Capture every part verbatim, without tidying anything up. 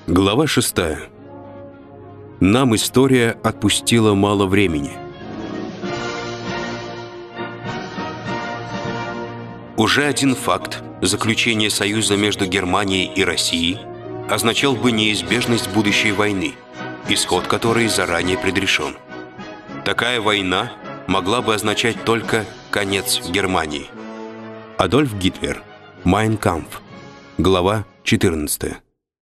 Глава шестая. Нам история отпустила мало времени. Уже один факт заключения союза между Германией и Россией означал бы неизбежность будущей войны, исход которой заранее предрешен. Такая война могла бы означать только конец Германии. Адольф Гитлер. Mein Kampf. Глава четырнадцатая.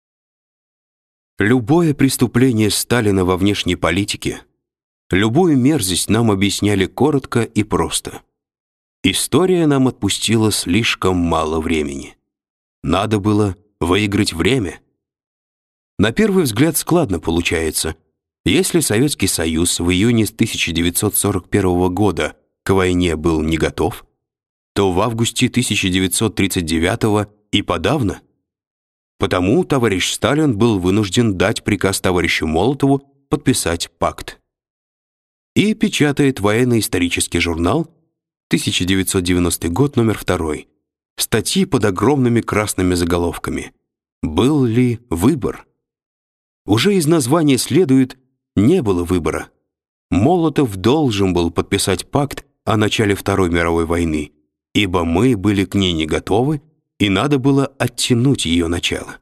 Любое преступление Сталина во внешней политике, любую мерзость нам объясняли коротко и просто. История нам отпустила слишком мало времени. Надо было выиграть время. На первый взгляд складно получается. Если Советский Союз в июне тысяча девятьсот сорок первого года к войне был не готов, то в августе тысяча девятьсот тридцать девятого и подавно. Потому товарищ Сталин был вынужден дать приказ товарищу Молотову подписать пакт. И печатает военно-исторический журнал, тысяча девятьсот девяностый год, номер два, статьи под огромными красными заголовками. Был ли выбор? Уже из названия следует, не было выбора. Молотов должен был подписать пакт о начале Второй мировой войны, ибо мы были к ней не готовы, и надо было оттянуть ее начало.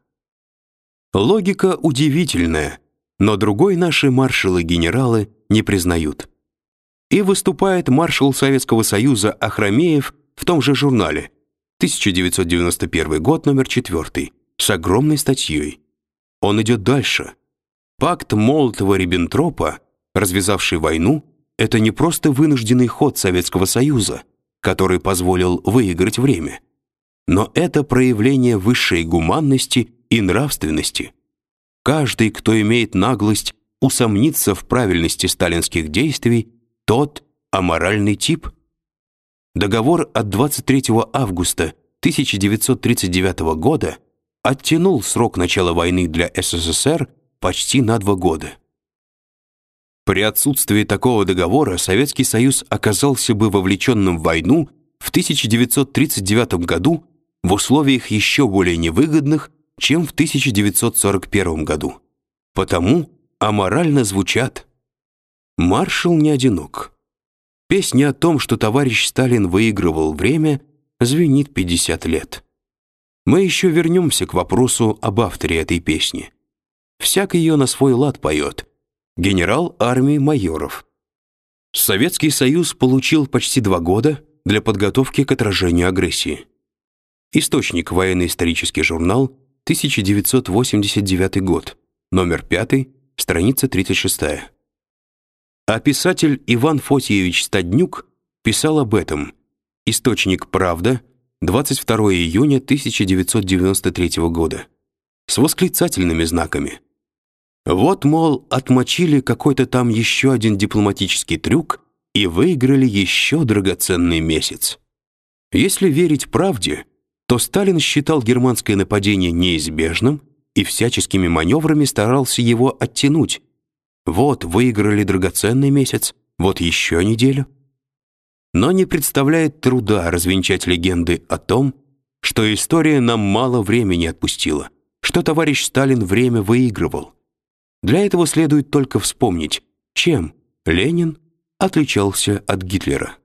Логика удивительная, но другой наши маршалы-генералы не признают. И выступает маршал Советского Союза Ахрамеев в том же журнале, тысяча девятьсот девяносто первый год, номер четыре, с огромной статьей. Он идет дальше. Пакт Молотова-Риббентропа, развязавший войну, это не просто вынужденный ход Советского Союза, который позволил выиграть время, но это проявление высшей гуманности и нравственности. Каждый, кто имеет наглость усомниться в правильности сталинских действий, тот аморальный тип. Договор от двадцать третьего августа тысяча девятьсот тридцать девятого года оттянул срок начала войны для СССР почти на два года. При отсутствии такого договора Советский Союз оказался бы вовлеченным в войну в тысяча девятьсот тридцать девятом году в условиях еще более невыгодных, чем в тысяча девятьсот сорок первом году. Потому аморально звучат. Маршал не одинок. Песня о том, что товарищ Сталин выигрывал время, звенит пятьдесят лет. Мы еще вернемся к вопросу об авторе этой песни. Всяк ее на свой лад поет. Генерал армии Майоров. Советский Союз получил почти два года для подготовки к отражению агрессии. Источник военно-исторический журнал, тысяча девятьсот восемьдесят девятый год, номер пять, страница тридцать шестая. А писатель Иван Фотиевич Стаднюк писал об этом. Источник «Правда», двадцать второго июня тысяча девятьсот девяносто третьего года, с восклицательными знаками. Вот, мол, отмочили какой-то там еще один дипломатический трюк и выиграли еще драгоценный месяц. Если верить правде, то Сталин считал германское нападение неизбежным и всяческими маневрами старался его оттянуть. Вот выиграли драгоценный месяц, вот еще неделю. Но не представляет труда развенчать легенды о том, что история нам мало времени отпустила, что товарищ Сталин время выигрывал. Для этого следует только вспомнить, чем Ленин отличался от Гитлера.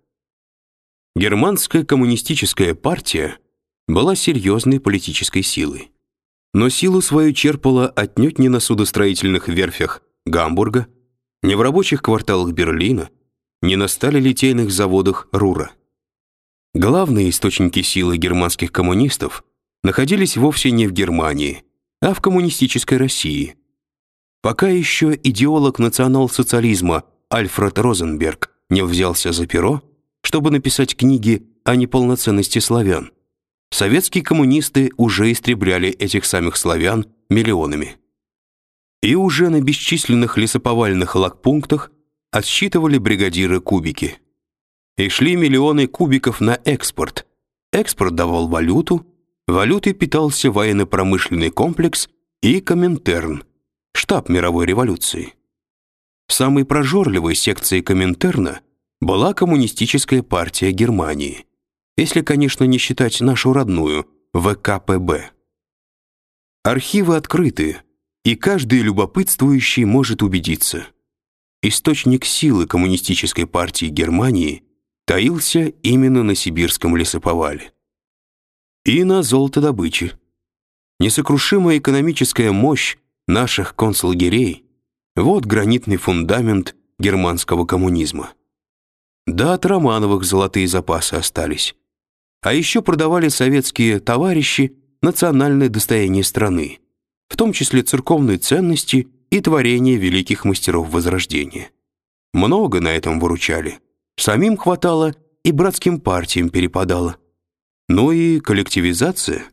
Германская коммунистическая партия была серьезной политической силой, но силу свою черпала отнюдь не на судостроительных верфях Гамбурга, не в рабочих кварталах Берлина, не на сталелитейных заводах Рура. Главные источники силы германских коммунистов находились вовсе не в Германии, а в коммунистической России. Пока еще идеолог национал-социализма Альфред Розенберг не взялся за перо, чтобы написать книги о неполноценности славян, советские коммунисты уже истребляли этих самих славян миллионами. И уже на бесчисленных лесоповальных лагпунктах отсчитывали бригадиры кубики. И шли миллионы кубиков на экспорт. Экспорт давал валюту, валютой питался военно-промышленный комплекс и Коминтерн, штаб мировой революции. Самой прожорливой секцией Коминтерна была коммунистическая партия Германии, если, конечно, не считать нашу родную ВКПБ. Архивы открыты, И каждый любопытствующий может убедиться. Источник силы коммунистической партии Германии таился именно на сибирском лесоповале. И на золотодобыче. Несокрушимая экономическая мощь наших концлагерей — вот гранитный фундамент германского коммунизма. Да, от Романовых золотые запасы остались. А еще продавали советские товарищи национальное достояние страны, в том числе церковные ценности и творения великих мастеров Возрождения. Много на этом выручали. Самим хватало и братским партиям перепадало. Ну и коллективизация.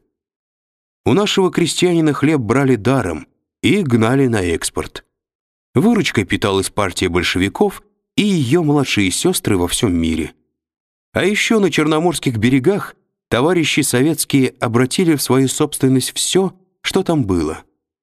У нашего крестьянина хлеб брали даром и гнали на экспорт. Выручкой питалась партия большевиков и ее младшие сестры во всем мире. А еще на Черноморских берегах товарищи советские обратили в свою собственность все, что там было.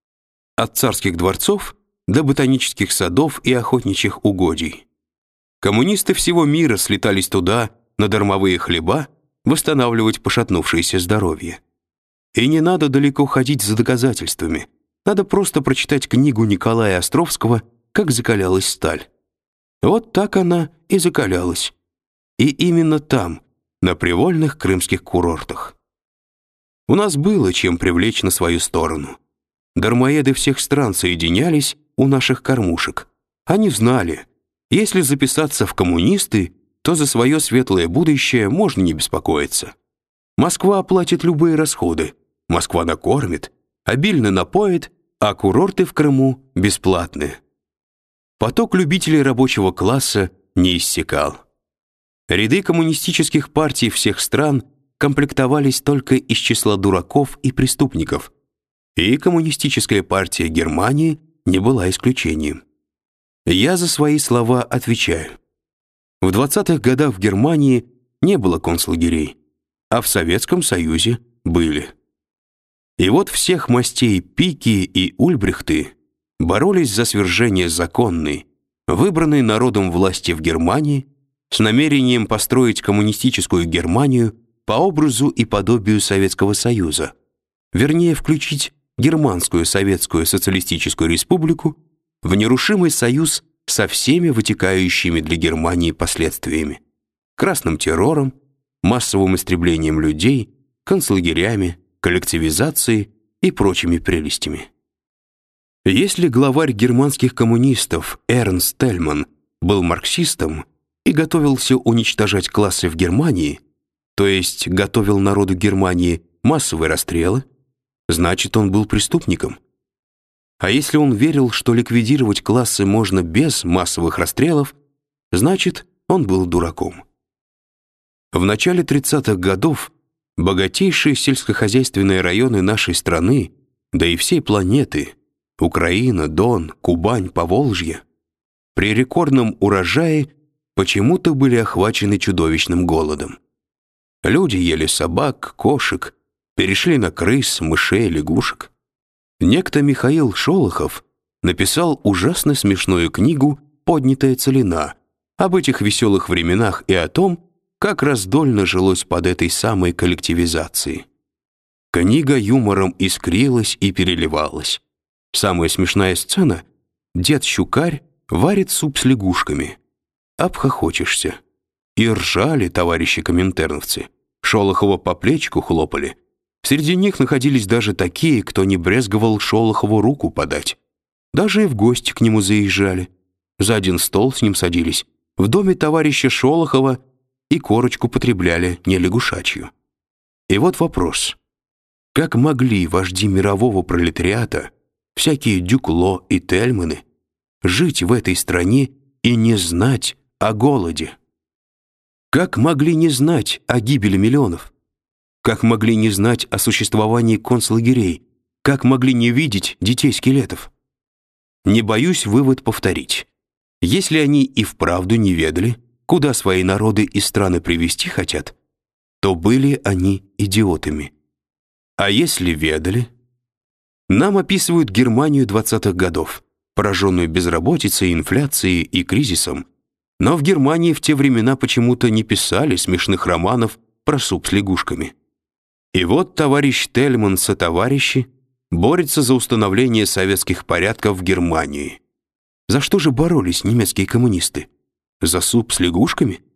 От царских дворцов до ботанических садов и охотничьих угодий. Коммунисты всего мира слетались туда на дармовые хлеба восстанавливать пошатнувшееся здоровье. И не надо далеко ходить за доказательствами. Надо просто прочитать книгу Николая Островского «Как закалялась сталь». Вот так она и закалялась. И именно там, на привольных крымских курортах. У нас было чем привлечь на свою сторону. Дармоеды всех стран соединялись у наших кормушек. Они знали, если записаться в коммунисты, то за свое светлое будущее можно не беспокоиться. Москва оплатит любые расходы, Москва накормит, обильно напоит, а курорты в Крыму бесплатные. Поток любителей рабочего класса не иссякал. Ряды коммунистических партий всех стран комплектовались только из числа дураков и преступников, и коммунистическая партия Германии не была исключением. Я за свои слова отвечаю. В двадцатых годах в Германии не было концлагерей, а в Советском Союзе были. И вот всех мастей Пики и Ульбрихты боролись за свержение законной, выбранной народом власти в Германии с намерением построить коммунистическую Германию по образу и подобию Советского Союза, вернее, включить Германскую Советскую Социалистическую Республику в нерушимый союз со всеми вытекающими для Германии последствиями: красным террором, массовым истреблением людей, концлагерями, коллективизацией и прочими прелестями. Если главарь германских коммунистов Эрнст Тельман был марксистом и готовился уничтожать классы в Германии, то есть готовил народу Германии массовые расстрелы, значит, он был преступником. А если он верил, что ликвидировать классы можно без массовых расстрелов, значит, он был дураком. В начале тридцатых годов богатейшие сельскохозяйственные районы нашей страны, да и всей планеты, Украина, Дон, Кубань, Поволжье, при рекордном урожае почему-то были охвачены чудовищным голодом. Люди ели собак, кошек, перешли на крыс, мышей, лягушек. Некто Михаил Шолохов написал ужасно смешную книгу «Поднятая целина» об этих веселых временах и о том, как раздольно жилось под этой самой коллективизацией. Книга юмором искрилась и переливалась. Самая смешная сцена — дед Щукарь варит суп с лягушками. Обхохочешься. И ржали товарищи коминтерновцы. Шолохова по плечику хлопали. Среди них находились даже такие, кто не брезговал Шолохову руку подать. Даже и в гости к нему заезжали. За один стол с ним садились. В доме товарища Шолохова и корочку потребляли не лягушачью. И вот вопрос. Как могли вожди мирового пролетариата, всякие Дюкло и Тельманы, жить в этой стране и не знать о голоде? Как могли не знать о гибели миллионов? Как могли не знать о существовании концлагерей? Как могли не видеть детей-скелетов? Не боюсь вывод повторить. Если они и вправду не ведали, куда свои народы и страны привести хотят, то были они идиотами. А если ведали? Нам описывают Германию двадцатых годов, пораженную безработицей, инфляцией и кризисом, но в Германии в те времена почему-то не писали смешных романов про суп с лягушками. И вот товарищ Тельман сотоварищи борется за установление советских порядков в Германии. За что же боролись немецкие коммунисты? За суп с лягушками?